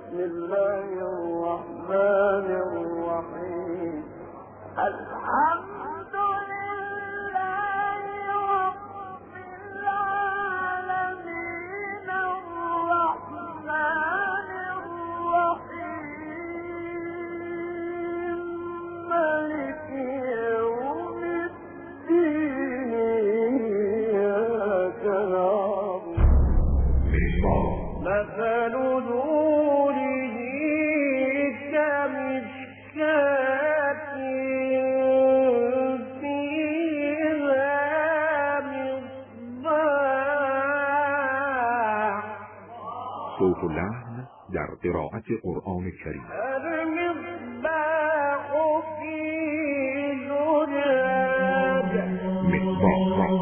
بسم الله الرحمن الرحيم. الحمد لله رب العالمين الرحمن الرحيم مالك يوم الدين إياك نعبد. مثل نوره كمشكاة فيها مصباح. صوت اللحن در قراءت قرآن کریم. المصباح في زجاج. مصباح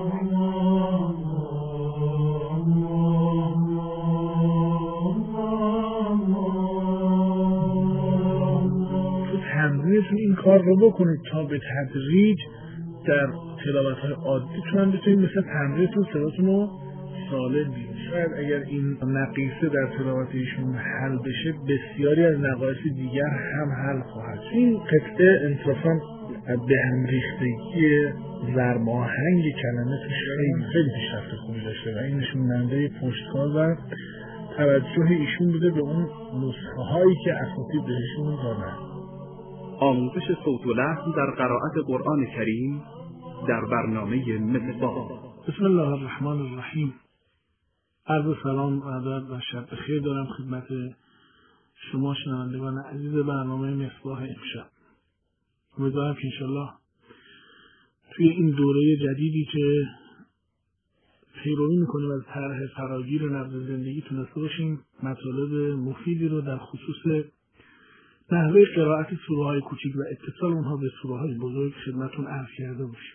تمرینتون این کار رو بکنید تا به تدریج در تلاوت‌های عادیتون بتونید مثل تمرینتون صداتون رو سالم بیارید. شاید اگر این نقیصه در تلاوت ایشون حل بشه بسیاری از نقایص دیگر هم حل خواهد. این قطعه انصافاً به هم ریختگی ضرب آهنگ کلمه توش خیلی پیشرفت خوبی داشته و این نشوننده پشتکار و توجه ایشون بوده به اون نسخه هایی که اساتید بهشون دادن. آموزش صوت و لحن در قرائت قرآن کریم در برنامه مصباح. بسم الله الرحمن الرحیم. عرض سلام و ادب و شب بخیر دارم خدمت شما شنوندگان عزیز برنامه مصباح امشب. امیدوارم که انشالله توی این دوره جدیدی که پیروی میکنیم از طرح فراگیر نبض زندگی تونسته باشیم مطالب مفیدی رو در خصوص نحوه قرائت سوره های کوچیک و اتصال اونها به سوره های بزرگ خدمتون عرض کرده باشیم.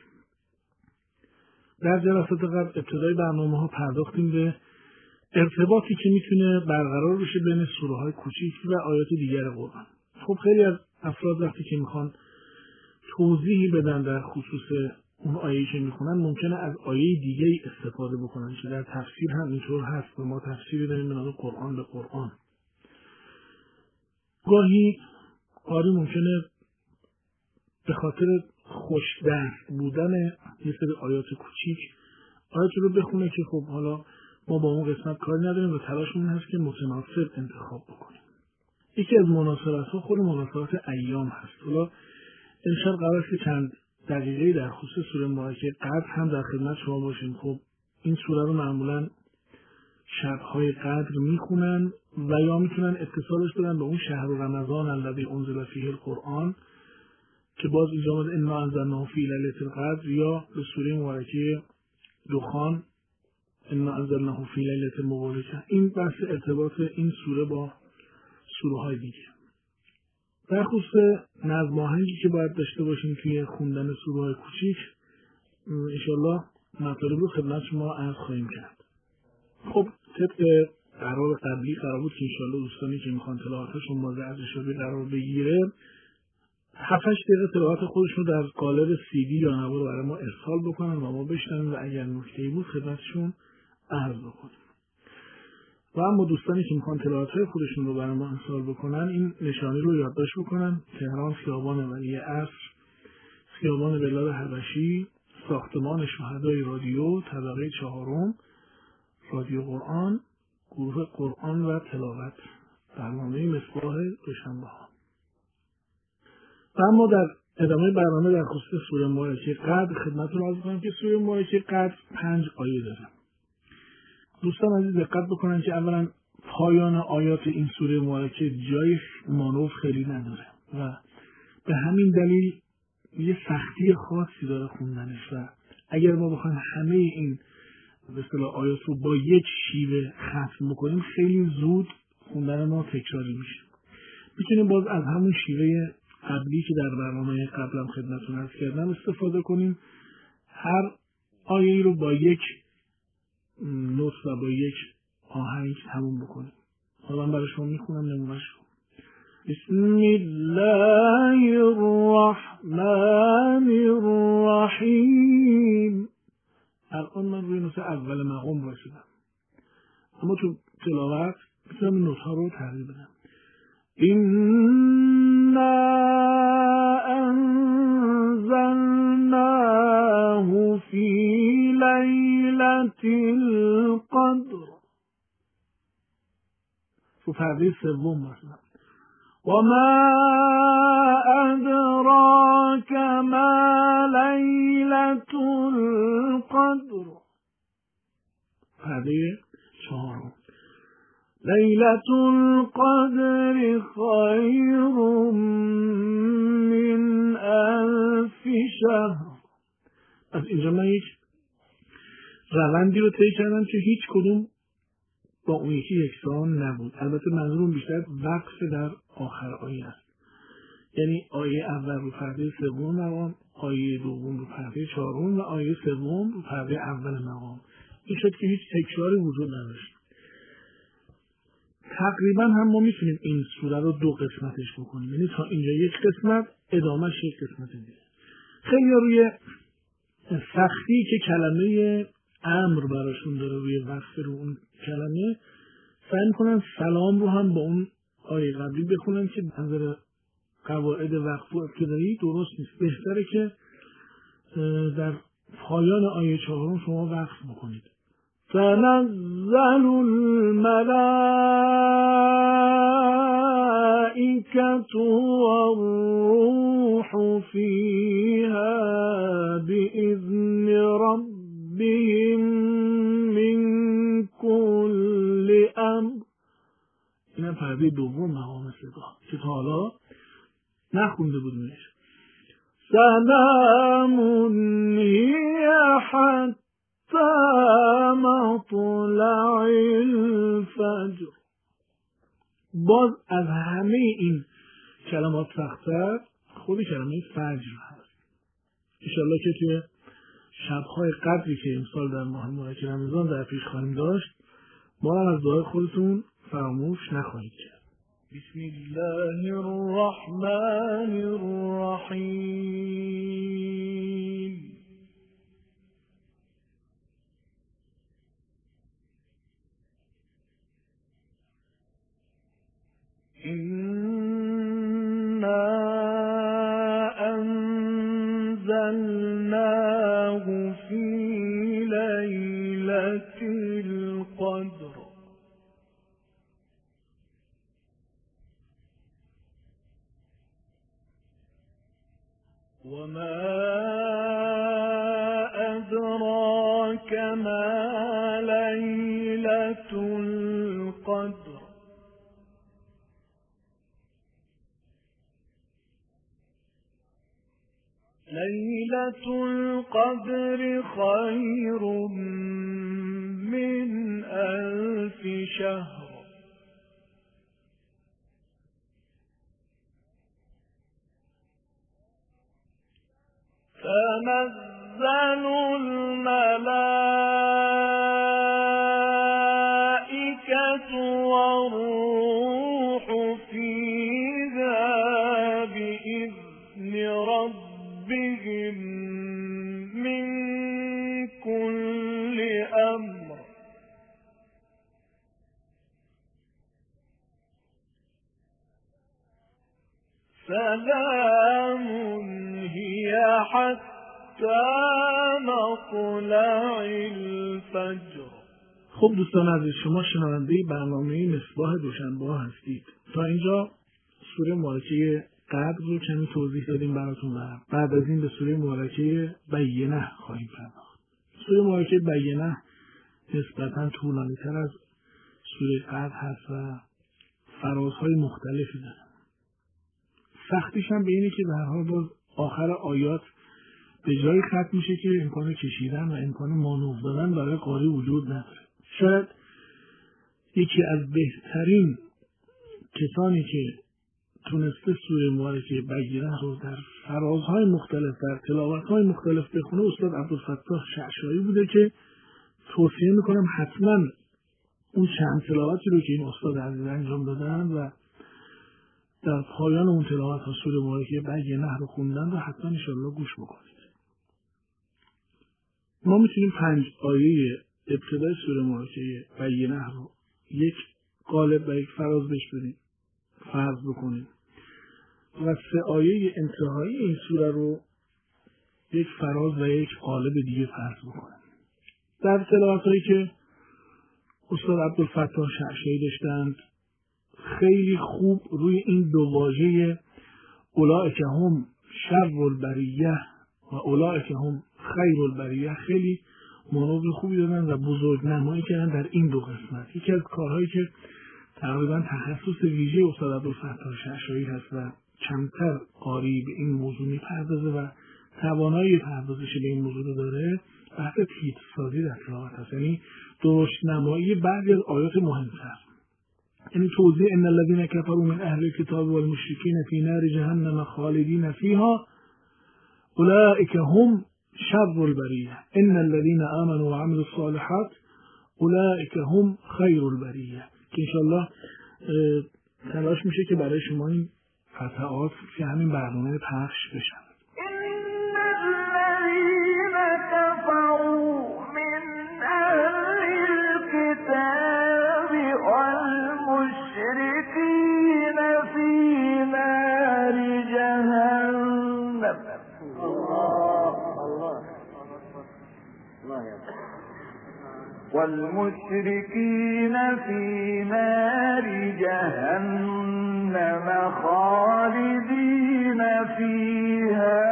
در جلسات قبل ابتدای برنامه ها پرداختیم به ارتباطی که میتونه برقرار بشه بین سوره های کوچیک و آیات دیگر قرآن. خب خیلی از افراد وقتی که میخوان توضیحی بدن در خصوص اون آیه‌ای که میخونن ممکنه از آیه دیگه‌ای استفاده بکنن که در تفسیر هم اینطور هست و ما تفسیری داریم به نام قرآن به قرآن. گاهی قاری ممکنه به خاطر خوش‌دست بودن یه سری آیات کوچیک آیاتی رو بخونه که خب حالا ما با اون قسمت کاری نداریم و تلاشمون هست که متناسب انتخاب بکنیم. یکی از مناسبت‌ها خود مناسبت ایام هست. حالا امشب قرار است که چند دقیقه در خصوص سوره مبارکه قدر هم در خدمت شما باشیم. خب این سوره رو معمولاً شب‌های قدر میخونن و یا میتونن اتصالش بدن به اون شهر رمضان الذی انزل فیه القرآن که باز اینجا آمده انا انزلناه فی لیلة القدر، یا به سوره مبارکه دخان انا انزلناه فی لیلة مبارکه. این بحث ارتباط این سوره با سوره های دیگه. در خصوص نظم آهنگی که باید داشته باشیم توی خوندن سوره های کوچیک انشالله مطالب رو خدمت شما عرض خواهیم کرد. خب طبق قرار قبلی قرار بود که انشالله دوستانی که میخوان تلاوتشون با ارزش قرار بگیره 7-8 دقیقه تلاوت خودشون در قالب CD یا نوار برای ما ارسال بکنن و ما بشنویم و اگر نکته‌ای بود خدمتشون عرض بکنیم. و اما دوستانی که میخوان تلاوت‌های خودشون رو برای ما ارسال بکنن این نشانی رو یادداشت بکنن: تهران، خیابان ولی عصر، خیابان بلال حبشی، ساختمان شهدای رادیو، طبقه 4، رادیو قرآن، گروه قرآن و تلاوت، برنامه مصباح دوشنبه‌ها. و اما در ادامه برنامه در خصوص سوره مبارکه قدر خدمتتون عرض می‌کنم که سوره مبارکه قدر 5 آیه داره. دوستان عزیز دقت بکنن که اولا پایان آیات این سوره مبارکه جای مانور خیلی نداره و به همین دلیل یه سختی خاصی داره خوندنش و اگر ما بخوایم همه این به اصطلاح آیات رو با یک شیوه ختم بکنیم خیلی زود خوندن ما تکراری میشه. میتونیم باز از همون شیوه قبلی که در برنامه قبلم خدمتتون عرض کردم استفاده کنیم. هر آیه‌ای رو با یک نوت و با یک آهنگ تموم بکنیم. حالا من برای شما میخونم نمونه‌اش رو. بسم الله الرحمن الرحیم. الان من روی نوت اول مقام رسیدم، اما تو تلاوت میتونم این نوت ها رو تغییر بدم. إنا أنزلناه في ليلة القدر. تو پرده سوم مثلا وما أدراك ما ليلة القدر. پرده چهارم ليلة القدر خير من 1000 شهر. از اینجا من یک روندی رو طی کردم که هیچ کدوم با اون یکی یکسان نبود. البته منظورم بیشتر وقف در آخر آیه است، یعنی آیه اول رو پرده سوم مقام، آیه دوم رو پرده چهارم و آیه سوم رو پرده اول مقام. این شد که هیچ تکراری وجود نداشت. تقریبا هم ما میتونیم این سوره رو دو قسمتش بکنیم، یعنی تا اینجا یک قسمت، ادامهش یک قسمت دیگه. خیلی روی سختی که کلمه امر براشون داره روی وقف رو اون کلمه سعی میکنن سلام رو هم با اون آیه قبلی بخونن که نظر قواعد وقف و ابتدایی درست نیست. بهتره که در پایان آیه 4 شما وقف بکنید. تنزل الملائكة والروح فيها بإذن ربهم من كل أمر. این پرده دوم مقام صدا که تا حالا نخونده بودیمش. سلام هی حتی مطلع الفجر. باز از همه این کلمات سخت‌تر خود کلمه فجر هست. انشالله که توی شب‌های قدری که امسال در ماه مبارک رمضان در پیش خواهیم داشت ما هم از دعای خودتون فراموش نخواهید کرد. بسم الله الرحمن الرحیم. إنا أنزلناه في ليلة القدر. وما أدراك ما ليلة القدر. ليلة القدر خير من 1000 شهر. تنزل الملائكة والروح فيها بإذن ربهم من كل أمر. سلام هي حتى مطلع الفجر. خب دوستان عزیز، شما شنونده برنامه مصباح دوشنبه هستید. تا اینجا سوره مبارکه قدر رو کمی توضیح دادیم براتون و بعد از این به سوره مبارکه بینه خواهیم پرداخت. سوره مبارکه بینه نسبتاً طولانی‌تر از سوره قدر هست و فرازهای مختلفی داره. سختیش هم به اینه که به هر حال باز آخر آیات به جایی ختم میشه که امکان کشیدن و امکان مانور دادن برای قاری وجود نداره. شاید یکی از بهترین کسانی که تونسته سوره مبارکه بینه رو در فرازهای مختلف در تلاوت‌های مختلف بخونه استاد عبدالفتاح شعشایی بوده که توصیه میکنم حتما اون چند تلاوتی رو که این استاد عزیز انجام دادن و در پایان اون تلاوت ها سوره مبارکه بینه رو خوندن رو حتما انشاءالله گوش بکنید. ما میتونیم 5 آیه ابتدای سوره مبارکه بینه رو یک قالب و یک فراز بهش بدیم. فرض بکنیم و 3 آیه انتهایی این سوره رو یک فراز و یک قالب دیگه فرض بکنیم. در تلاوت‌هایی که استاد عبدالفتاح شعشعی داشتند خیلی خوب روی این 2 واژه اولئک هم شر البریه و اولئک هم خیر البریه خیلی مانور خوبی دادن و بزرگ نمایی کردن در این 2 قسمت. یکی از کارهایی که تقریبا تخصص ویژه استاد عبدالفتاح شعشعی هست و کمتر قاری به این موضوع میپردازه و توانایی پردازش به این موضوع داره، بحث تیترسازی در تلاوت هست، یعنی درشت نمایی بعضی از آیات مهمتر، یعنی توضیح ان الذين كفروا من اهل الكتاب والمشركين في نار جهنم خالدین فيها اولئک هم شر البریه ان الذين آمنوا وعملوا الصالحات اولئک هم خیر البریه، که انشاءالله تلاش میشه که برای شما این قطعات که همین برنامه پخش بشن. والمشركين في نار جهنم خالدين فيها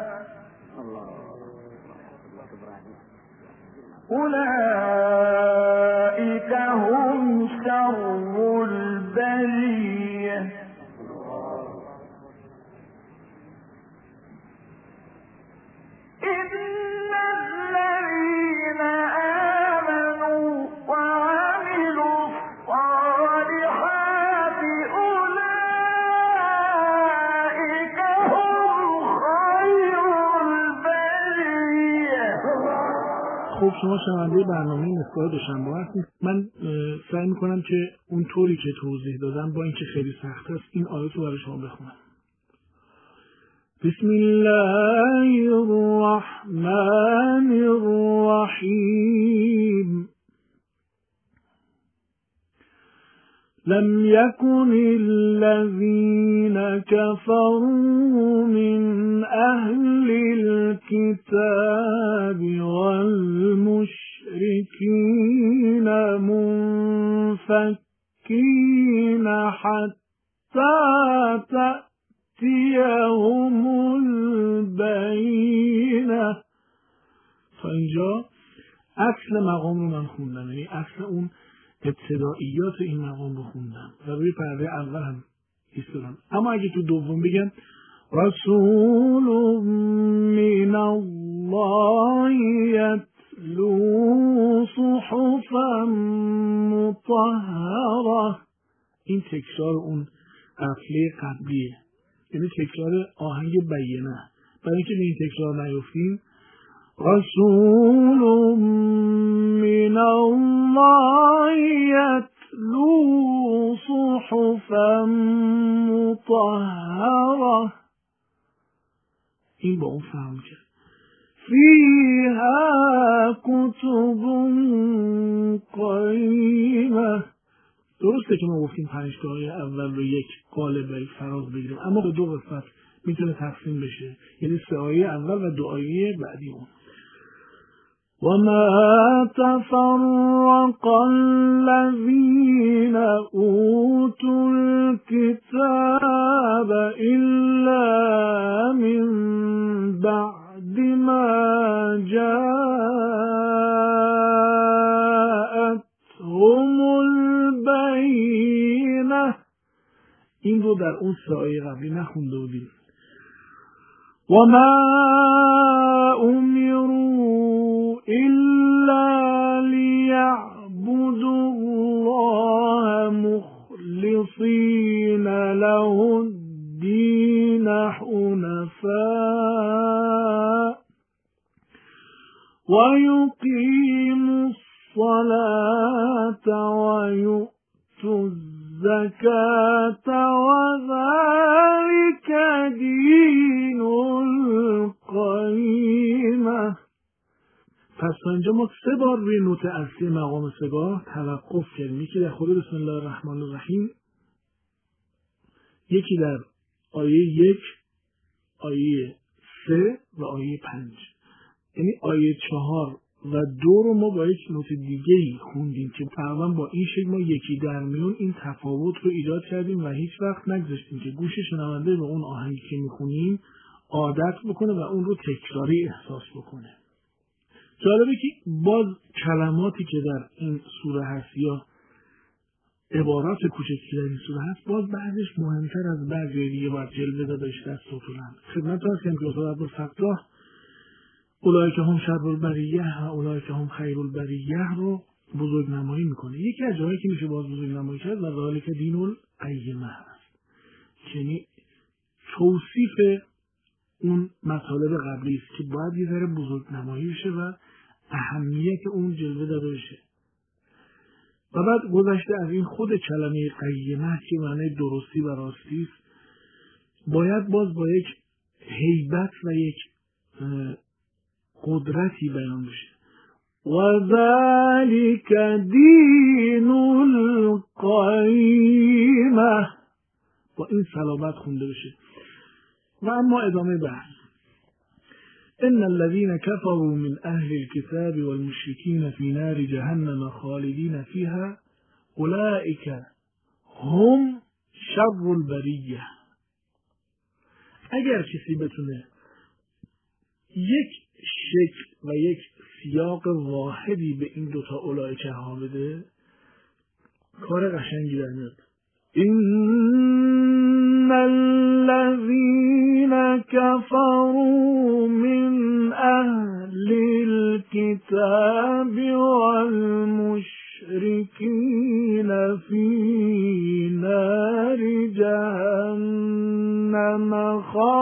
أولئك هم شر البرية إن الذين آمنوا وعملوا الصالحات أولئك هم خير البرية. خب شما شنونده برنامه نسخه دوشنبه هستید. من سعی میکنم که اون طوری که توضیح دادم با اینکه خیلی سخت است این آیات رو برای شما بخونم. بسم الله الرحمن الرحیم لم يكن الذين كفروا من أهل الكتاب والمشركين منفكين حتى تأتيهم البينة. تا اینجا اصل مقام رو من خوندم، یعنی اصل اون ابتدائیات این مقام رو خوندم و روی پرده اول هم ایستادم. اما اگه تو دوم بگم رسول من الله یتلو صحفا مطهره، این تکرار اون قفله قبلیه، یعنی تکرار آهنگ بینه. برای اینکه به این تکرار نیفتیم رسول من الله یتلو صحفا مطهره، این با اون فهم کرد. فیها کتب قیمه. درسته که ما گفتیم 5 آیه اول رو یک قالب و یک فراز بگیریم، اما به 2 قسمت میتونه تقسیم بشه، یعنی 3 آیه اول و 2 آیه بعدی اون. وما تفرق الذين اوتوا الكتاب الا من بعد ما جاءتهم البينة. این رو در اون 3 آیه قبلی نخونده بودیم. وما امروا الا ليعبدوا الله مخلصين له الدين حنفاء ويقيموا الصلاة ويؤتوا الزكاة وذلك دين القیمة. پس اینجا ما 3 بار روی نوت اصلی مقام سگاه توقف کردیم. یکی در خود بسم الله الرحمن الرحیم یکی در آیه 1، آیه 3 و آیه 5. یعنی آیه 4 و 2 رو ما با یک نوت دیگه‌ای خوندیم که تقریبا با این شکل ما یکی در میون این تفاوت رو ایجاد کردیم و هیچ وقت نگذاشتیم که گوش شنونده به اون آهنگی که میخونیم عادت بکنه و اون رو تکراری احساس بکنه. جالبه که باز کلماتی که در این سوره هست یا عبارات کوچکی که در این سوره هست باز بعضش مهمتر از بعضی دیگه باید جلوه دادش دست و طولن. خدمت هستیم که استاد عبدالفتاح اولئک هم شر البریه و اولئک هم خیر البریه رو بزرگ نمایی میکنه. یکی از جاهایی که میشه باز بزرگ نمایی کرد و ذالک دین القیمه هست، یعنی توصیف اون مطالب قبلی است که باید یه ذره بزرگ نمایی بشه و اهمیت اون جلوه داده بشه. و بعد گذشته از این خود کلمه قیمه که معنی درستی و راستی است باید باز با یک هیبت و یک قدرتی بیان بشه. و ذالک دین القیمه با این صلابت خونده بشه. و اما ادامه بحث ان الذين كفروا من اهل الكتاب والمشركين في نار جهنم خالدين فيها اولئك هم شر البریه. اگر کسی بتونه یک شکل و یک سیاق واحدی به این دوتا اولئک ها بده کار قشنگی در میاد. ان الذين كفروا من اهل الكتاب والمشركين في نار جهنم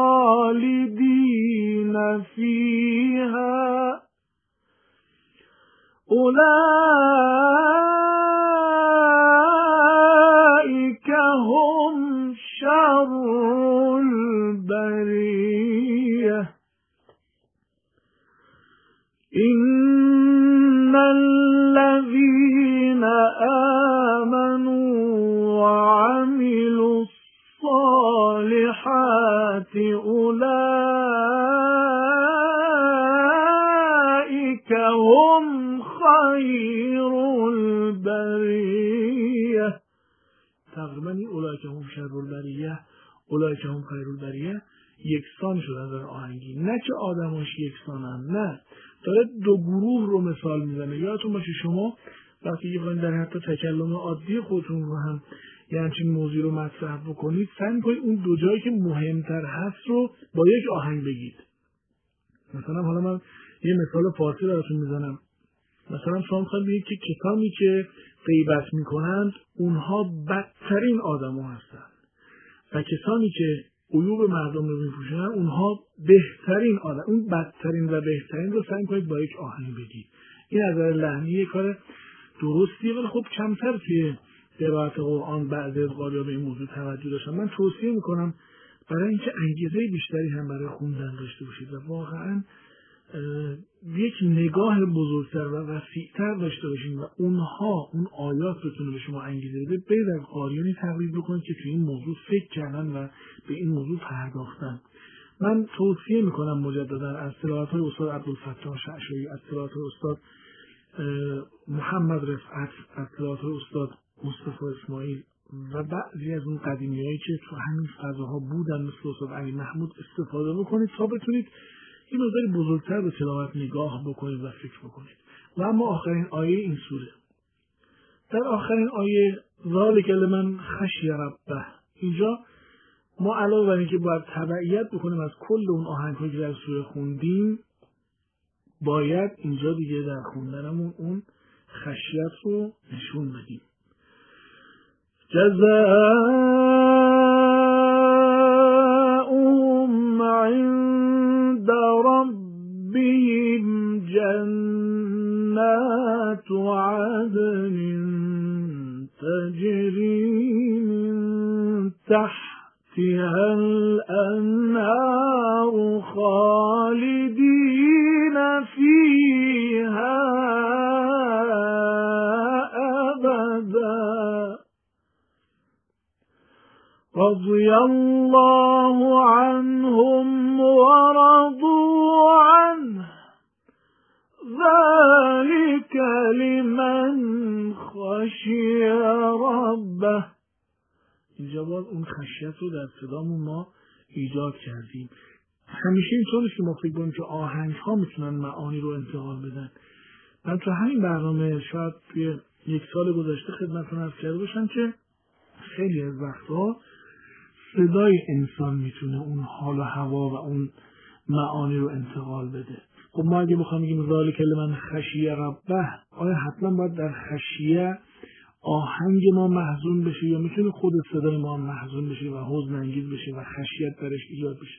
خالدين فيها أولئك هم شر البرية. إن الذين آمنوا وعملوا الصالحات أولئك هم خیر البریه. تقریبا این اولئک هم شر البریه اولئک هم خیر البریه یکسان شد از آهنگی، نه که آدماش یکسانن، نه، داره دو گروه رو مثال میزنه. یادتون باشه شما وقتی یه در حتی تکلم عادی خودتون رو هم یه همچین موضوع رو مطرح بکنید سعی کنید اون دو جایی که مهمتر هست رو با یک آهنگ بگید. مثلا حالا من یه مثال فارسی براتون میزنم. مثلا شما میخواید بگید که کسانی که غیبت میکنند اونها بدترین آدم ها هستن و کسانی که عیوب مردم رو میپوشونن اونها بهترین آدم. اون بدترین و بهترین رو سعی کنید با یک آهنگ بگید. این از نظر لحنی یه کار درستیه ولی خب کمتر توی قرائت قرآن بعضی از قاری‌ها به این موضوع توجه داشتن. من توصیه میکنم برای اینکه انگیزه بیشتری هم برای خوندن داشته باشید و واقعا یک نگاه بزرگتر و وسیع‌تر داشته باشین و اونها اون آیات بتونه به شما انگیزه بده. برید از قاریانی تقلید بکنید که توی این موضوع فکر کردن و به این موضوع پرداختن. من توصیه میکنم مجددا از تلاوت‌های استاد عبدالفتاح شعشعی، از تلاوت‌های استاد محمد رفعت، از تلاوت‌های استاد مصطفی اسماعیل و بعضی از اون قدیمیایی که تو همین فضاها بودن مثل استاد علی محمود استفاده بکنید تا بتونید این مقداری بزرگتر به تلاوت نگاه بکنید و فکر بکنید. و اما آخرین آیه این سوره، در آخرین آیه ذالک لمن خشی ربه، اینجا ما علاوه بر اینکه باید تبعیت بکنیم از کل اون آهنگ‌هایی که در سوره خوندیم باید اینجا دیگه در خوندنمون اون خشیت رو نشون بدیم. جزاؤهم عند ربهم جنات عدن تجري من تحتها الأنهار خالدين فيها أبدا رضي الله عنهم ورضوا عنه ذلك لمن خشی ربه. اینجا باید اون خشیت رو در صدامون ما ایجاد کردیم. همیشه اینطور نیست که ما فکر کنیم که آهنگ ها میتونن معانی رو انتقال بدن. من تو همین برنامه شاید توی 1 سال گذشته خدمتتون عرض کرده باشم که خیلی از وقتها صدای انسان میتونه اون حال و هوا و اون معانی رو انتقال بده. خب ما اگه بخوام بگیم ذالک لمن خشی ربه، آیا حتما باید در خشیه آهنگ ما محزون بشه یا میتونه خود صدای ما محزون بشه و حزن انگیز بشه و خشیت درش ایجاد بشه؟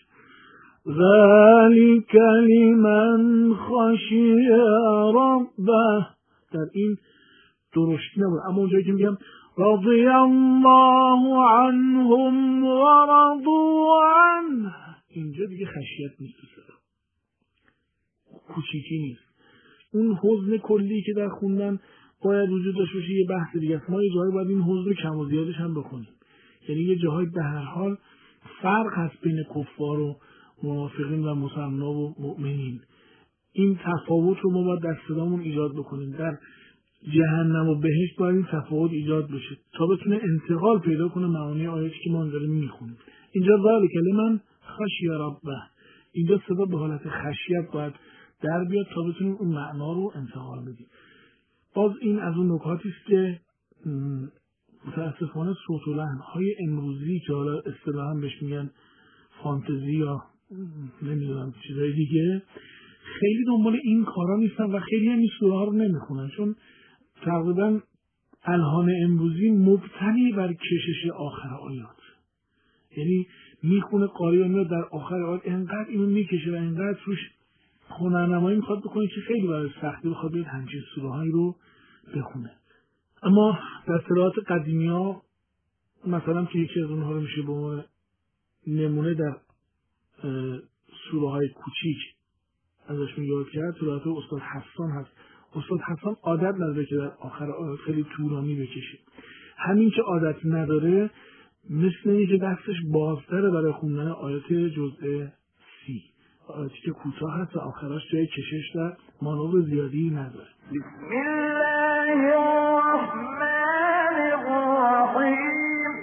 ذالک لمن خشی ربه، در این درشتی نبود. اما اونجایی که میگم رضی الله عنهم و رضوا عنه، اینجا دیگه خشیت نیست، صدا کوچیکی نیست. اون حزن کلی که در خوندن باید وجود داشته باشه یه بحث دیگه است. ما یه جایی باید این حزن رو کم و زیادش هم بکنیم. یعنی یه جاهایی به هر حال فرق هست بین کفار و منافقین و مسلمان و مؤمنین. این تفاوت رو ما باید در صدامون ایجاد بکنیم. در جهنم و بهشت باید این تفاوت ایجاد بشه تا بتونه انتقال پیدا کنه معانی آیاتی که ما داریم میخونیم. اینجا ذالک لمن خشی ربه، اینجا صدا به حالت خشیت باید در بیاد تا بتونیم اون معنا رو انتقال بدیم. باز این از اون نکاتی است که متاسفانه صوت و لحن‌های امروزی که حالا اصطلاحاً بهش میگن فانتزی یا نمیدونم چیزای دیگه، خیلی دنبال این کارا نیستن و خیلی هم این سوره ها رو نمیخونن، چون تقریبا الحان امروزی مبتنی بر کشش آخر آیات. یعنی میخونه قاری میاد در آخر آیات انقدر اینو میکشه و انقدر روش هنرنمایی میخواد بکنه که خیلی برای سختی بخواد بیاد همچین سوره هایی رو بخونه. اما در صلاحات قدیمی ها مثلا که یکی از اونها رو میشه به عنوان نمونه در سوره های کوچیک ازش یاد کرد، سوره استاد حسان هست. استاد حسان عادت نداره که در آخر آیات خیلی طولانی بکشه. همین که عادت نداره مثل اینه که دستش بازتره برای خوندن آیات جزء 30، آیاتی که کوتاه هست و آخرش جای کشش در مانور زیادی نداره. بسم الله الرحمن الرحیم.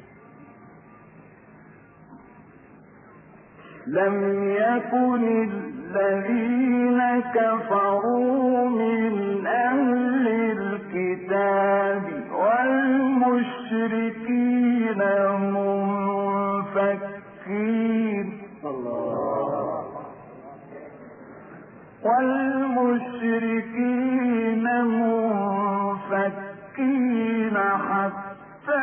لم يكن الذين كفروا من أهل الكتاب والمشركين منفكين حتى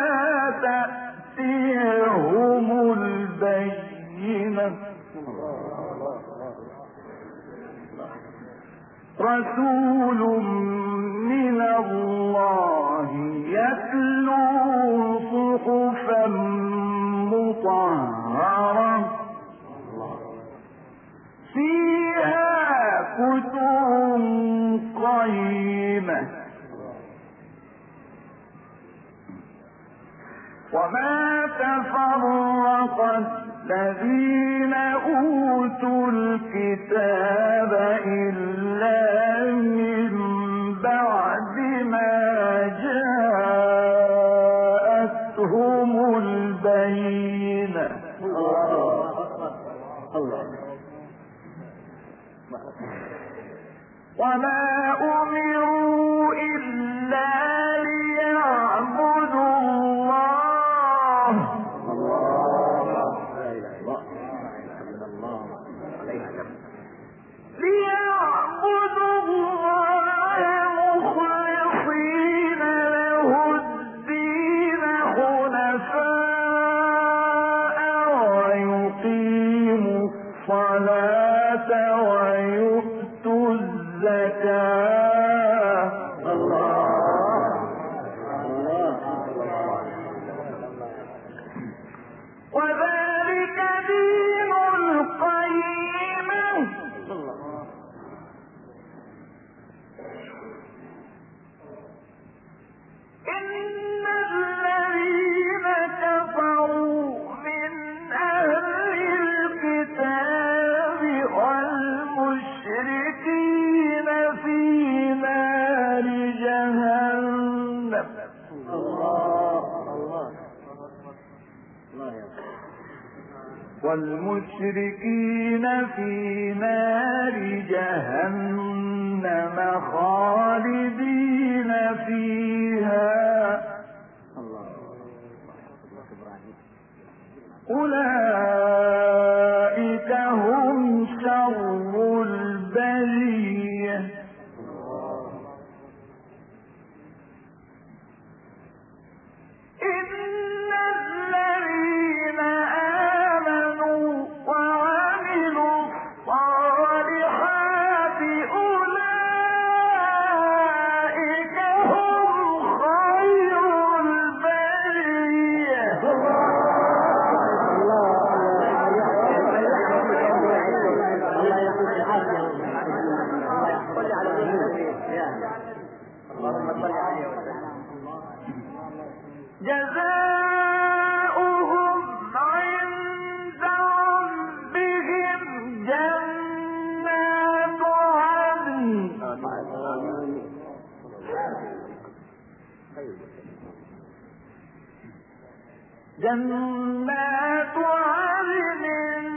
تأتيهم البينة. رسول من الله يتلو صحفا مطهرة فيها كتب قيمة وما تفرق الذين أوتوا الكتاب إلا من بعد ما جاءتهم البينة. وما أمروا إلا ليعبدوا الله مخلصين له الدين حنفاء ويقيموا الصلاة ويؤتوا الزكاة. والمشركين في نار جهنم خالدين فيها أولئك هم شر البرية إن الذين آمنوا وعملوا الصالحات أولئك هم خير البرية جزاؤهم عند ربهم جنات عدن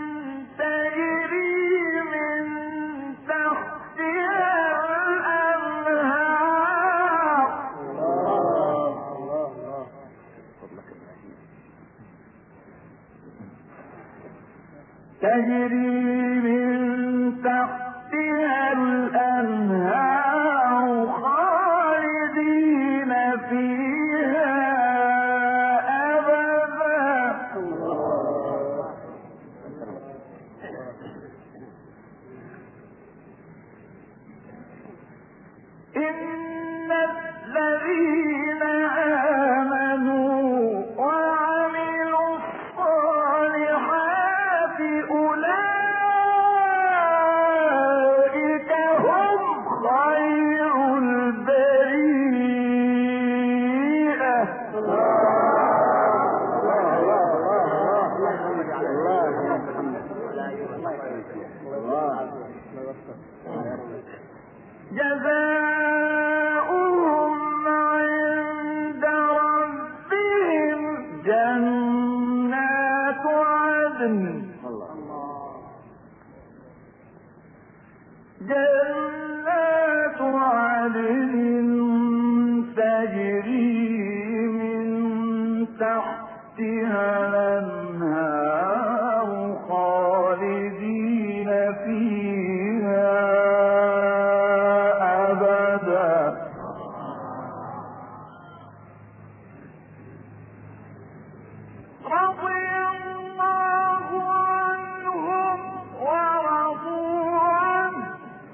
تجري من تحتها الأنهار خالدين فيها أبدا إن الذين آمنوا وعملوا الصالحات أولئك هم خير البرية جزاؤهم عند ربهم جنات عدن تجري من تحتها الأنهار خالدين فيها أبدا رضي الله عنهم ورضوا عنه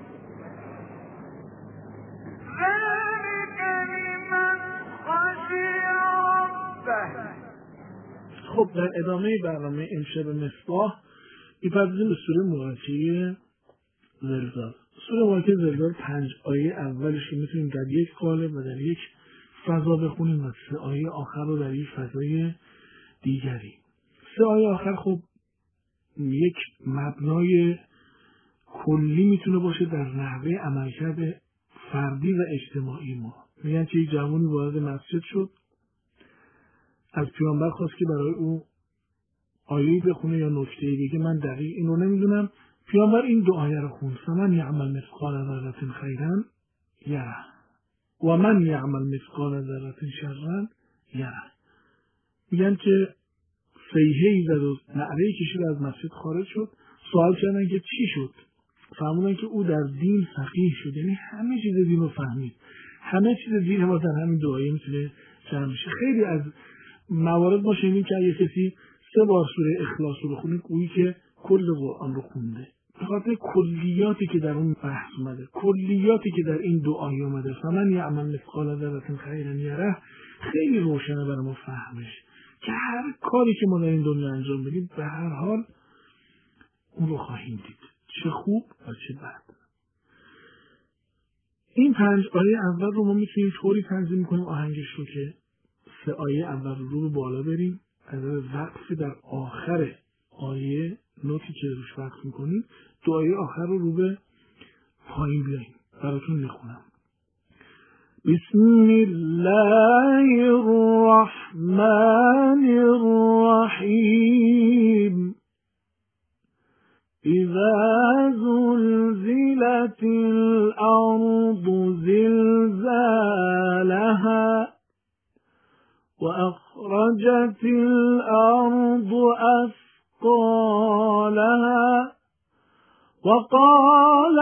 ذلك لمن خشي ربه. خب در ادامه برنامه امشب مصباح می‌پردازیم به سوره مواقعه زلزال. سوره مواقعه زلزال 5 آیه اولش که میتونیم در یک قالب و در یک فضا بخونیم و 3 آیه آخر رو در یک فضای دیگری. 3 آیه آخر خب یک مبنای کلی میتونه باشه در نحوه عملکرد فردی و اجتماعی ما. میگن که یک جوانی وارد مسجد شد، از پیامبر خواست که برای او آیه‌ای بخونه یا نکته‌ای بگه، من دقیق اینو نمیدونم. پیامبر این دو آیه رو خوند: فمن یعمل مثقال ذره خیرا یره و من یعمل مثقال ذره شرا یره. میگن که صیحه‌ای زد و نعره‌ای کشید، از مسجد خارج شد. سوال کردن که چی شد؟ فرمودن که او در دین فقیه شد، یعنی همه چیز دین رو فهمید. همه چیز دین ما در همین دو آیه میتونه جمع بشه. خیلی از موارد ما شنیدیم که اگه کسی 3 بار سوره اخلاص رو بخونه گویی که کل قرآن رو خونده. به خاطر کلیاتی که در اون بحث اومده، کلیاتی که در این دو آیه اومده، فمن یعمل مثقال ذره خیرا یره، خیلی روشنه برای ما فهمش که هر کاری که ما در این دنیا انجام بدیم به هر حال اون رو خواهیم دید، چه خوب و چه بد. این 5 آیه اول رو ما میتونیم طوری تنظیم کنیم آهنگش رو که 3 آیه اول رو به بالا بریم، از وقف در آخر آیه نوتی که روش وقف میکنیم 2 آیه آخر رو به پایین بیاییم. براتون میخونم: بسم الله الرحمن الرحیم الأرض أثقالها وقال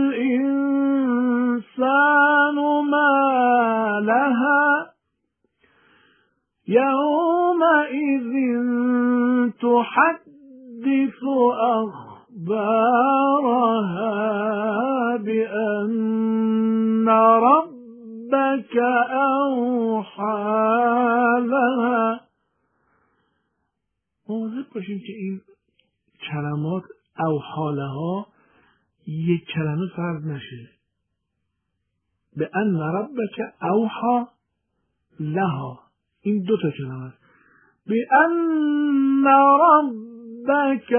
الإنسان ما لها يومئذ تحدث أخبارها بأن ربك أوحى لها. مواظب باشیم که این کلمات اوحالها یک کلمه فرض نشه. به ان ربک اوحا لها، این دو تا کلمه است. به ان ربک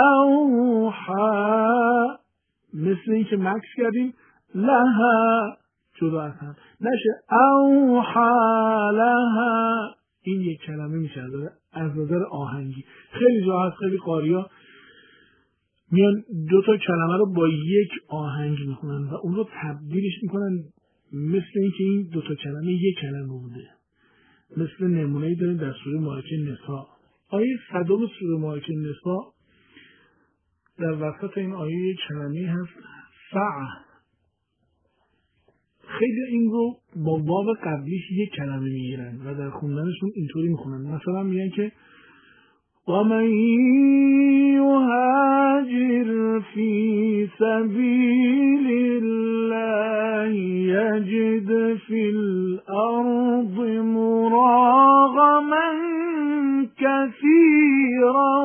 اوحا، مثل این که مکس کردیم لها جدا از هم نشه اوحا لها، این یک کلمه میشه از نظر آهنگی. خیلی جا هست خیلی قاریا میان دو تا کلمه رو با یک آهنگ میخونن و اون رو تبدیلش میکنن مثل اینکه این دو تا کلمه یک کلمه بوده. مثل نمونه‌ای داریم در سوره مبارکه نساء، آیه 100 سوره مبارکه نساء، در وسط این آیه یک کلمه هست سعه. خیلی این رو با واو قبلیش یک کلمه میگیرن و در خوندنشون اینطوری میخونن. مثلا میگن که وَمَنْ يُهَاجِرْ فِي سَبِيلِ اللَّهِ يَجِدْ فِي الْأَرْضِ مُرَاغَمًا كَثِيرًا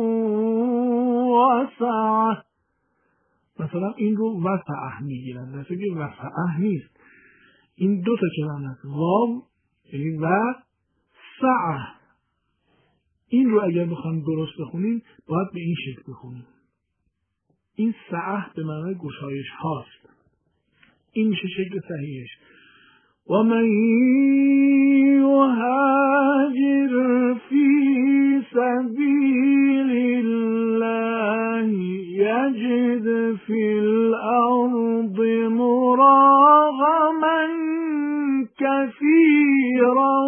وَسَعَةً. مثلا این رو وسعه میگیرن، در حالی که وسعه نیست. این دو تا کلمه است، واو یعنی و سعه. این رو اگر بخوایم درست بخونیم باید به این شکل بخونیم. این سعه به معنای گشایش هاست. این میشه شکل صحیحش. و من یهاجر فی سبیل الله یجد فی الارض مراغما کثیرا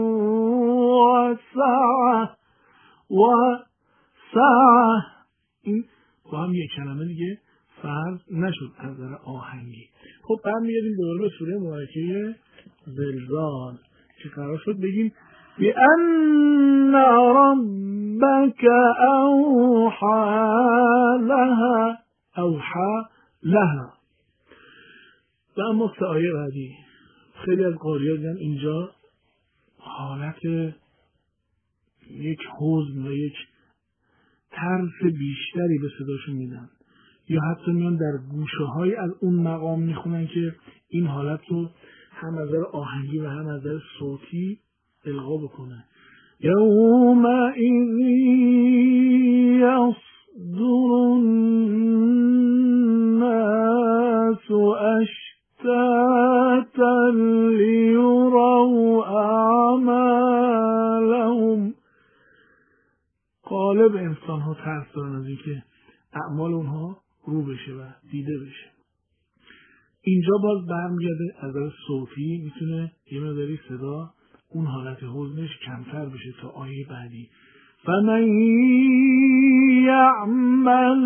و سعه. این با هم یک کلمه دیگه فرض نشد از نظر آهنگی. خب برمیگردیم دوباره به سوره مبارکه زلزال که قرار شد بگیم بأن ربک اوحى لها. و اما سه آیه بعدی خیلی از قاری‌ها دیدن اینجا حالت یک حزن و یک ترس بیشتری به صداشون میدن، یا حتی میان در گوشه های از اون مقام میخونن که این حالت رو هم از نظر آهنگی و هم از نظر صوتی القا بکنه. یومئذ یصدر الناس اشتاتا لیروا اعمالهم. غالب انسان ها ترس دارن از اینکه اعمال اونها رو بشه و دیده بشه. اینجا باز برمیگرده از نظر صوتی میتونه یه مقداری صدا اون حالت حزنش کمتر بشه تا آیه بعدی. فمن یعمل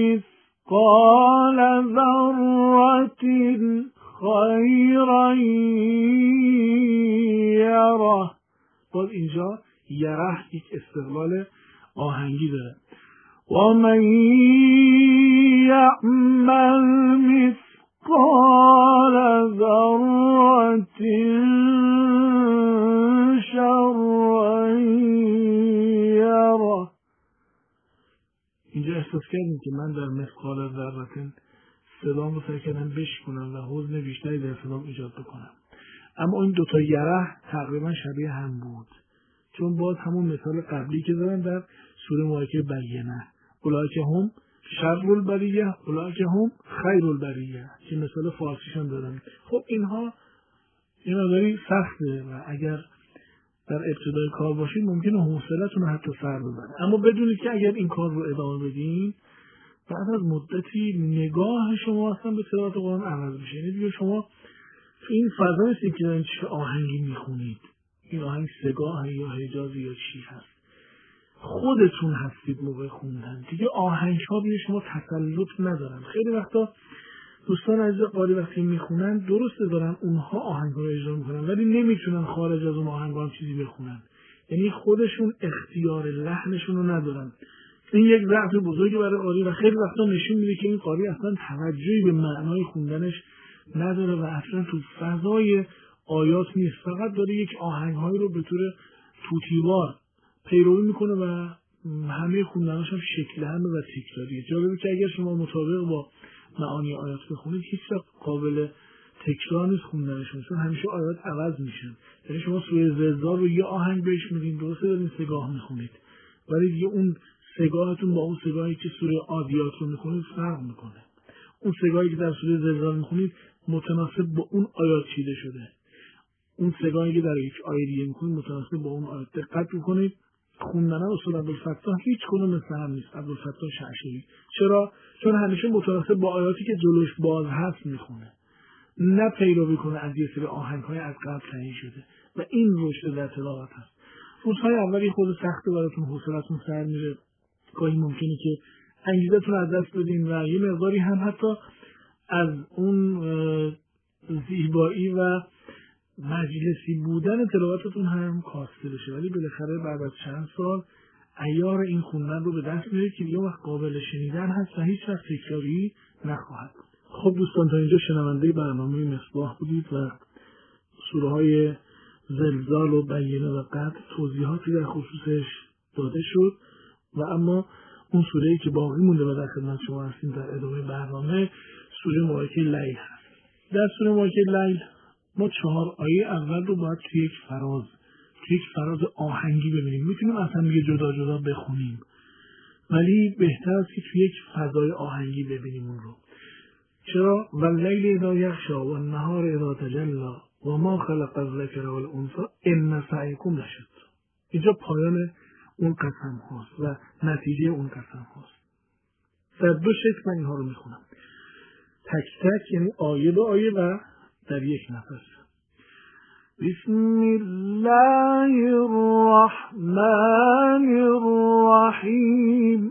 مثقال ذرة خیرا یره. باز اینجا یره یک استقلال آهنگی داره. و من یعمل مثقال ذرة شرا یره. اینجا احساس کردیم که من در مثقال ذره صدام رو سعی کردم بشکنم و حزن بیشتری در صدام ایجاد بکنم. اما این دوتا یره تقریبا شبیه هم بود، چون باز همون مثال قبلی که دارن در سوره مبارکه بینه، اولئک هم شر البریه اولئک هم خیر البریه، که مثال فارسیشون دادن. خب اینها این مقداری سخته و اگر در ابتدای کار باشید ممکنه حوصله‌تون رو حتی سر ببره، اما بدونید که اگر این کار رو ادامه بدین بعد از مدتی نگاه شما اصلا به تلاوت قرآن عوض میشه. یعنی دیگه شما تو این فضا نیستید که دارین چه آهنگی میخونید، این آهنگ سگاه یا حجاز یا چی هست. خودتون هستید موقع خوندن دیگه. آهنگ ها روی شما تسلط ندارن. خیلی وقتا دوستان عزیز قاری وقتی میخونن درسته دارن اونها آهنگ ها رو اجرا میکنن ولی نمیتونن خارج از اون آهنگ ها هم چیزی بخونن، یعنی خودشون اختیار لحنشون رو ندارن. این یک ضعف بزرگی برای قاری و خیلی وقتا نشون میده که این قاری اصلا توجهی به معنای خوندنش نداره و اصلا تو فضای آیات نیست، فقط داره یک آهنگ‌هایی رو به طور توتیوار پیروی میکنه و همه خوندناش هم شکل هم و تکراریه. جالبه که اگر شما مطابق با معانی آیات بخونید هیچ وقت قابل تکرار نیست خوندنشون، چون همیشه آیات عوض میشن. یعنی شما سوره زلزال رو یه آهنگ بهش میدین درسته دارین سگاه میخونید ولی دیگه اون سگاهتون با اون سگاهی که سوره عادیات رو میخونید فرق میکنه. اون سگاهی که در سوره زلزال میخونید متناسب با اون آیات چیده شده، اون سگاهی که در یک آیه دیگه میخونید متناسب با اون آیات. دقت بکنید خوندن اصول عبدالفتاح هیچ کدوم مثل هم نیست. عبدالفتاح شعشعی چرا؟ چون همیشه متناسب با آیاتی که جلوش باز هست میخونه، نه پیروی کنه از یه سری آهنگ‌های از قبل تعیین شده و این رشد در تلاوت هست. روزهای اولی خود سخته براتون، حوصله‌تون سر میره، گاهی ممکنه که انگیزتون از دست بدین و یه مقداری هم حتی از اون زیبایی و مجلسی بودن تلاوتتون هم کاسته بشه، ولی بالاخره بعد از چند سال عیار این خوندن رو به دست میارید که یه وقت قابل شنیدن هست و هیچ وقت تکراری نخواهد. خب دوستان تا اینجا شنونده برنامه مصباح بودید و سوره های زلزال و بینه و قدر توضیحاتی در خصوصش داده شد و اما اون سوره‌ای که باقی مونده و در خدمت شما هستیم در ادامه برنامه سوره مبارکه لیل هست. در سوره مبارکه لیل ما 4 آیه اول رو باید توی یک فراز آهنگی ببینیم. میتونیم اصلا دیگه جدا جدا بخونیم ولی بهتر است که توی یک فضای آهنگی ببینیم اون رو. چرا؟ واللیل اذا یغشی والنهار اذا تجلی و ما خلق الذکر والانثی ان سعیکم لشتی. اینجا پایان اون قسم هاست و نتیجه اون قسم هاست. در 2 شکل من اینها رو میخونم، تک تک، یعنی آیه به آیه و در یک نفس. بسم الله الرحمن الرحیم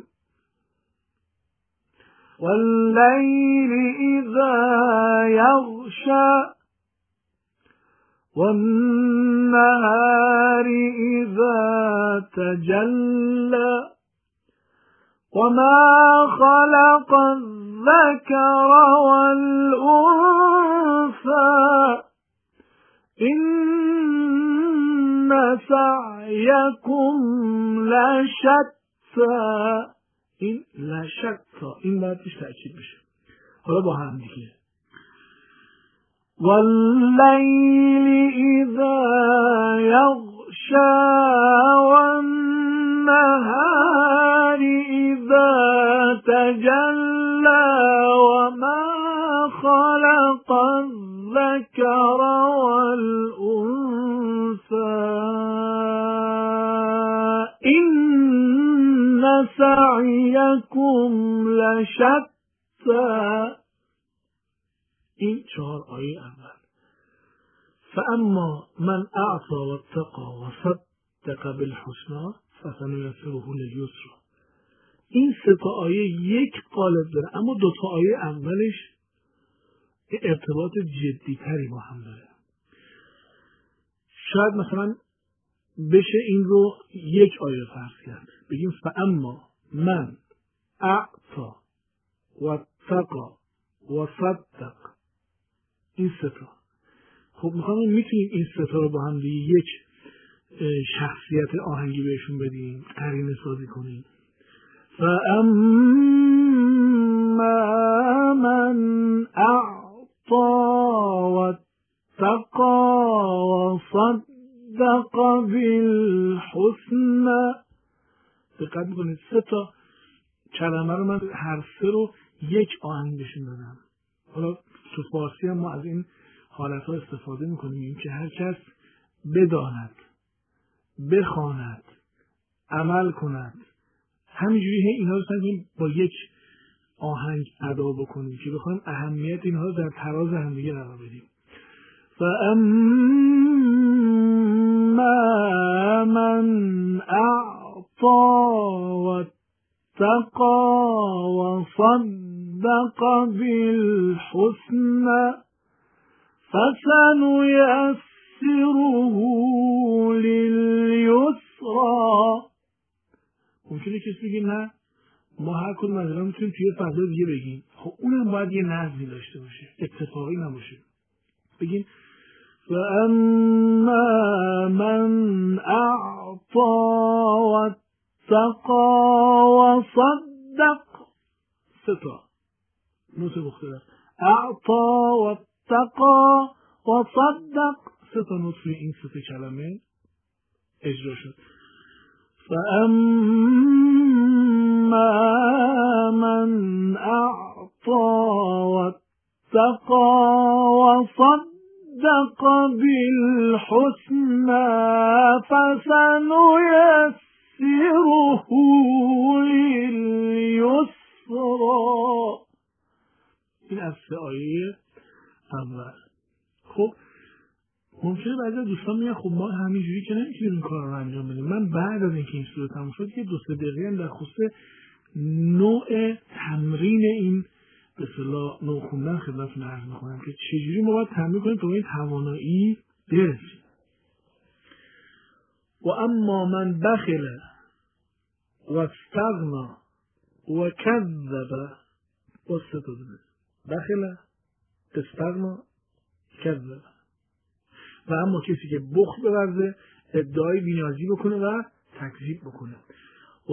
واللیل اذا یغشی والنهار اذا تجلی وما خلق الذكر والأنثى إن سعيكم لشتى. این لشتى این باید پیش تأکید بشه. حالا با هم دیگه واللیل اذا یغشی والنهار اذا تجلی وما خلق الذكر والأنثى إن سعيكم لشتى. این 4 آیه اول. فاما من اعطى واتقى وصدق بالحسنى فسنيسره لليسرى. این 3 آیه یک قالب داره اما 2 آیه اولش ارتباط جدی تری با هم داره. شاید مثلا بشه این رو یک آیه فرض کرد، بگیم فاما من اعطى واتقى وصدق. این 3 خب میتونیم این 3 رو با هم دیگه یک شخصیت آهنگی بهشون بدیم، قرینه سازی کنیم. فاما من اعطى واتقى وصدق بالحسنى. دقت میکنید 3 کلمه رو من هر 3 رو یک آهنگ بهشون دادم. حالا تو فارسی هم ما از این حالتها استفاده میکنیم که هر کس بداند، بخواند، عمل کند. همینجوری اینا رو سعی با یک آهنگ ادا بکنیم که بخوایم اهمیت اینها رو در تراز همدیگه قرار بدیم. فاما من اعطى واتقى وصدق بالحسنى فسنيسره لليسرى. ممکنه کسی بگه نه ما هر کدوم از اینا میتونیم توی فضای دیگه بگیم. خب اونم باید یه نظمی داشته باشه، اتفاقی نباشه. بگیم فاما من اعطى واتقى وصدق، ستا نوت مختلف، اعطى واتقى وصدق، ستا نوت روی این ستا کلمه اجرا شد. فاما من اعطى واتقى وصدق بالحسنى فسنيسره لليسرى. این از سه آیه اول. خب ممکنه بعضی دوستان میگن خب ما همینجوری که نمیتونیم این کار رو انجام بدیم. من بعد از اینکه این سوره تموم شد یه 2-3 دقیقه هم در خصوص نوع تمرین این به اصطلاح نوع خوندن خدمتتون عرض می‌کنم که چجوری ما باید تمرین کنیم تا به این توانایی برسیم. و اما من بخل و استغنى و کذب و ستدنه، بخل استغنى کذب. و اما کسی که بخل بورزه، ادعای بی‌نیازی بکنه و تکذیب بکنه. و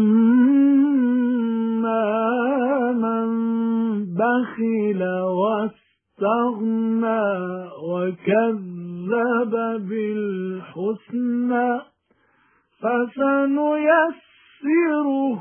اما من بخل و استغنى و کذب بالحسنى فسنيسره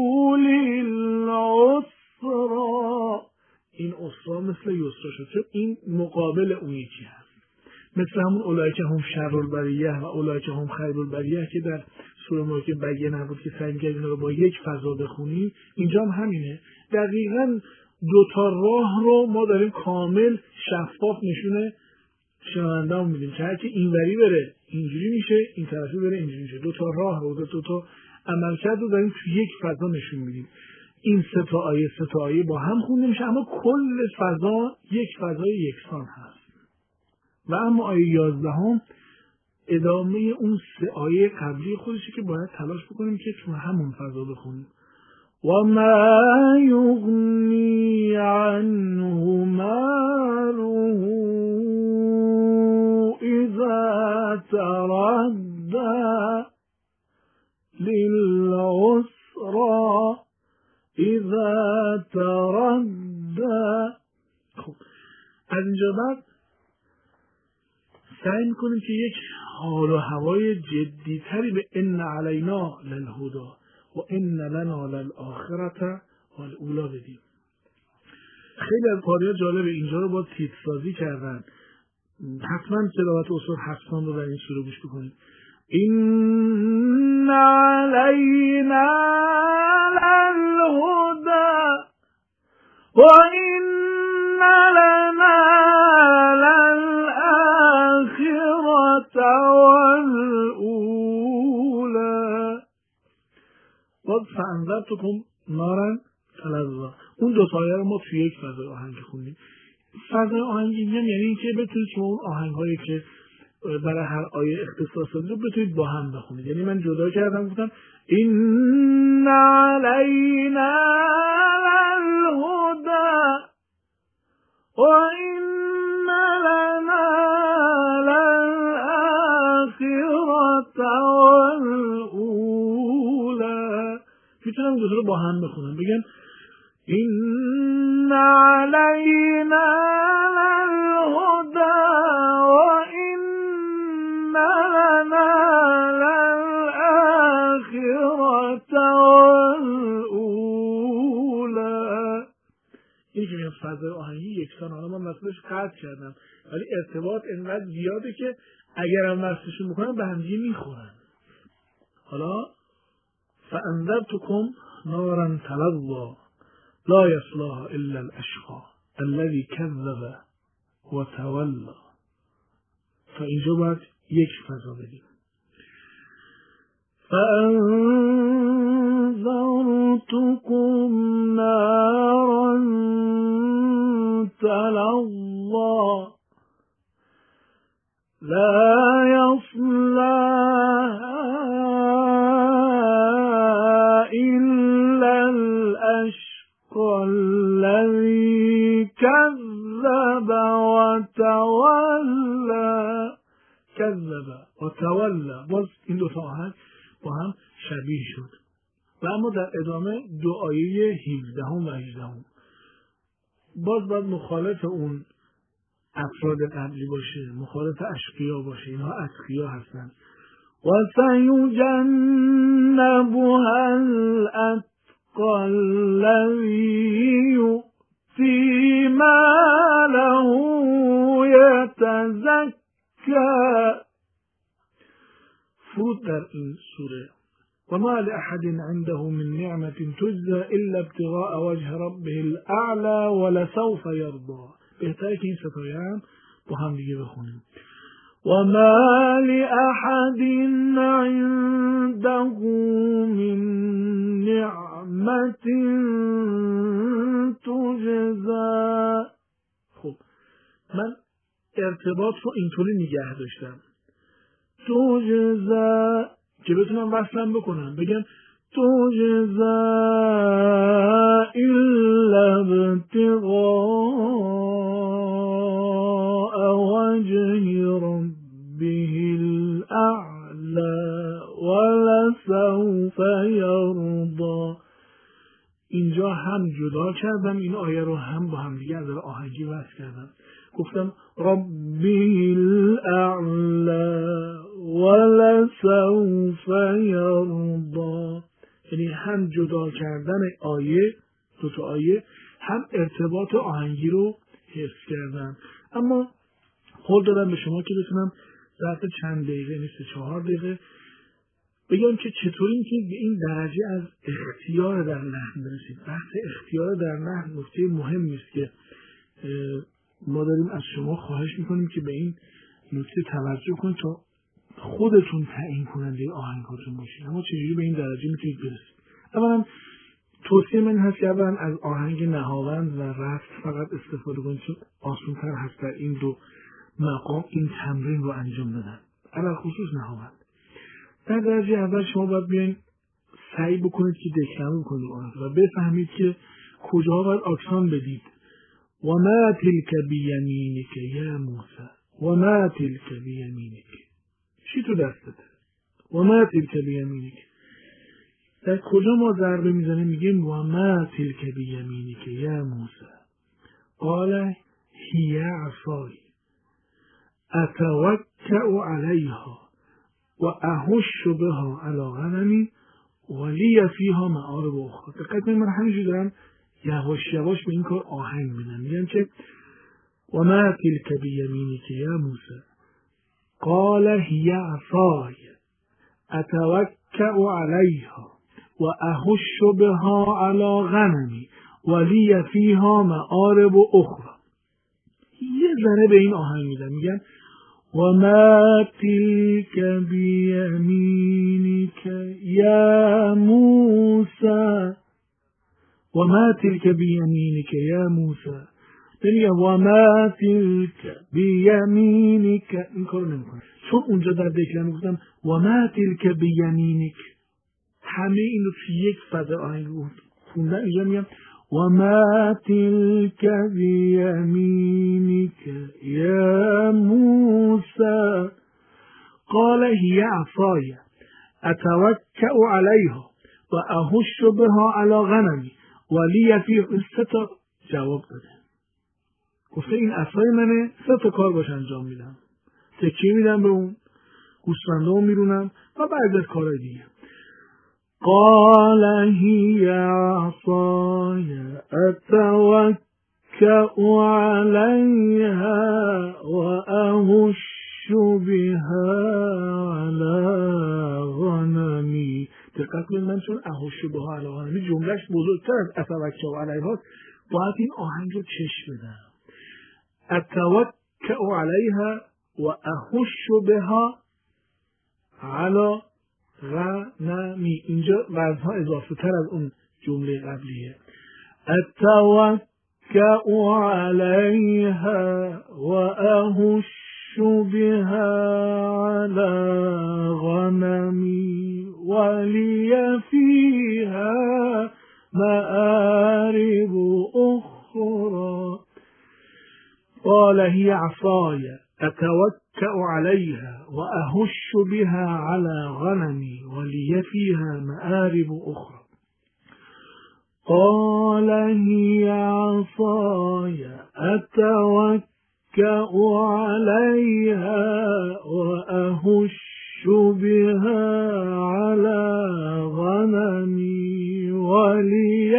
للعسرى. این اسرا مثل یسرا شد چون این مقابل اون یکی هست، مثل همون اولئک هم شر البریه و اولئک هم خیر البریه که در سوره ملک بگه نبود که سعی می‌کردیم رو با یک فضا بخونیم. اینجا هم همینه، دقیقاً دوتا راه رو ما داریم کامل شفاف نشونه شنونده‌مون میدیم که هرچی اینوری بره اینجوری میشه، این طرفی بره اینجوری میشه. دوتا راه رو، دوتا عملکرد رو داریم توی یک فضا نشون میدیم. این سه تا آیه با هم خونده میشه، اما کل فضا یک فضای یکسان هست. و اما آیه 11 ادامه اون سه آیه قبلی خودشه که باید تلاش بکنیم که تو همون فضا بخونیم. و ما یغنی عنه ماله اذا تردى للعسرى اذا تردى. خب از اینجا بعد سعی میکنیم که یک حال و هوای جدیتری به ان علینا للهدی و ان لنا للآخرة والاولی بدیم. خیلی از قاری‌ها جالبه اینجا رو با تیترسازی کردن. حتما تلاوت اصول حسان رو در این سوره گوش بکنید. ان علینا للهدی و ان لنا والأولى فانذرتكم نارا تلظی. اون دو تا آیه رو ما توی یک فضای آهنگی خوندیم. فضای آهنگی یعنی اینکه بتونید شما اون آهنگ‌هایی که برای هر آیه اختصاص داده رو بتونید با هم بخونید. یعنی من جدا کردم گفتم این علینا للهدی و این لنا والاولی. میتونم دو تا رو با هم بخونم، بگم این علینا للهدی و این لنا للآخرة والاولی. این که میگم فضای آهنگی یکسان، حالا من مثلش قطع کردم ولی ارتباط اینقدر زیاده که اگرم وصلشون بکنم به همدیگه میخورن. حالا فانذرتكم نارا تلظی لا یصلاها الا الاشقى الذی کذب و تولی. تا اینجا باید یک فضا بدیم. فأنذرتكم نارا تلظى لا يصلاها إلا الأشقى الذي كذب وتولى. کذب و تولا، باز این دو تا آهنگ با هم شبیه شد. و اما در ادامه دو آیه 17 و 18 باز باید مخالف اون افراد قبلی باشه، مخالف اشقیا باشه، اینها اتقیا هستن. و سیجنبها الاتقى الذی یؤتی ماله یتزکی. فرود در این سوره و ما لأحد عنده من نعمة تجزى إلا ابتغاء وجه ربه الأعلى ولسوف يرضى. بهتره که این ستایه هم با هم دیگه بخونیم. و ما لأحد عنده من نعمة تجزى. خب من ارتباط رو اینطوری نگه داشتم، تجزا، که بتونم وصلم بکنم، بگم تجزا الا ابتغاء وجه ربه الاعلى ولسوف یرضى. اینجا هم جدا کردم این آیه رو، هم با هم دیگه از آهنگی وصل کردم. گفتم ربی الاعلا ولسوف یرضا، یعنی هم جدا کردن آیه، دو تا آیه، هم ارتباط آهنگی رو حفظ کردم. اما قول دادم به شما که بتونم ظرف چند دقیقه، نیست 4 دقیقه، بگم که چطوری که به این درجه از اختیار در نحو برسید. بحث اختیار در نحو نکته مهمی است که ما داریم از شما خواهش میکنیم که به این نکته توجه کنید تا خودتون تعیین کننده آهنگاتون باشید. اما چجوری به این درجه میتونید برسید؟ اولا توصیه من هست که اولا از آهنگ نهاوند و رفت فقط استفاده کنید، چون آسان‌تر هست در این دو مقام این تمرین رو انجام دادن، علاوه خصوص نهاوند. در درجه اول شما باید بیاین سعی بکنید که دکلمه بکنید و بفهمید که کجاها باید آکسان بدید. و ما تلک بیمینک یا موسی، و ما تلک بیمینک، چی تو دستت؟ و ما تلک بیمینک، در کجا ما ضربه میزنیم میگیم و ما تلک بیمینک یا موسی قال هی عصای اتوکأ علیها و اهش بها علی غنمی ولی فیها مآرب اخرى. دقت من همینجوری دارم یواش یواش به این کار آهنگ میدم، میگم که و ما تلک بیمینک یا موسی قال هی عصای اتوکأ علیها و اهش بها علی غنمی ولی فیها مآرب اخرى. یه ذره به این آهنگ میدم، میگم و ما تلک بیمینک یا موسی، و ما تلک بیمینک یا موسی، نمیگم و ما تلک بیمینک، این کارو نمیکنم چون اونجا در دکلمه گفتم و ما تلک بیمینک، همه این رو توی یک فضا آهنگ خوندن. اینجا میگم و ما تلک بیمینک یا موسی قال هی عصای اتوکأ علیها و اهش بها علی غنمی ولی فیها. 3 تا جواب داده، گفته این عصای منه، 3 تا کار باش انجام میدم، تکیه میدم به اون، گوسفندامو میرونم و بعد از کارهای دیگه. قال هی عصای اتوکأ علیها و اهش بها علی غنمی. دقت کنید من چون اهش بها علی غنمی جملهش بزرگتر از اتوکأ علیها، باید این آهنگ رو چشم بدم. اتوکأ علیها و اهش بها علی غنمی. اینجا وزنها اضافه تر از اون جمله قبلیه. اتوکأ علیها و اهش بها علی غنمی ولی فیها مآرب اخرى. قال هي عصای اتوکأ علیها و اهش بها علی غنمی ولی فیها مآرب اخرى. قال هي عصای اتوکأ علیها و اهش بها علی غنمی ولی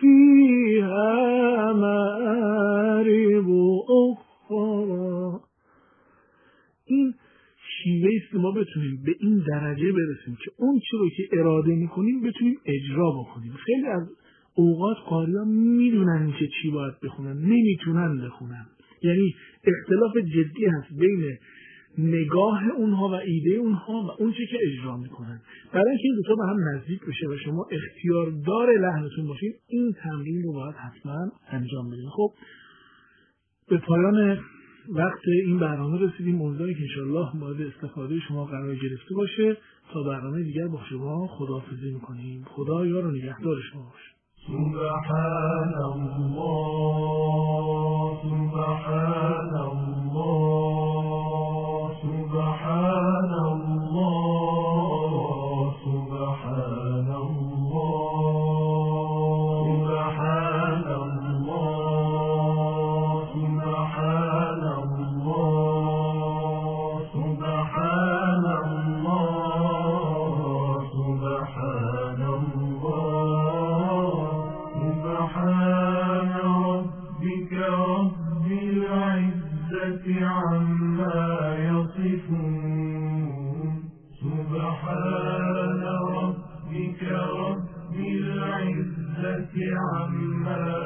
فیها مآرب اخرى. این شیوه است که ما بتونیم به این درجه برسیم که اون چی رو که اراده میکنیم بتونیم اجرا بکنیم. خیلی از اوقات قاری‌ها میدونن که چی باید بخونن، نمیتونن بخونن. یعنی اختلاف جدی هست بین نگاه اونها و ایده اونها و اون چی که اجرا میکنن. برای اینکه این دوتا به هم نزدیک بشه و شما اختیاردار لحنتون باشین، این تمرین رو باید حتما انجام بدین. خب به پایان وقت این برنامه رسیدیم. امیدوارم که انشاءالله مورد استفاده شما قرار گرفته باشه. تا برنامه دیگر با شما خداحافظی میکنیم. خدا یار و نگهدار شما باشه. سبحان الله سبحان الله سبحان الله سبحان الله سبحان الله سبحان الله سبحان الله سبحان الله سبحان ربك رب العزة عما يصفون سبحان ربك رب العزة عما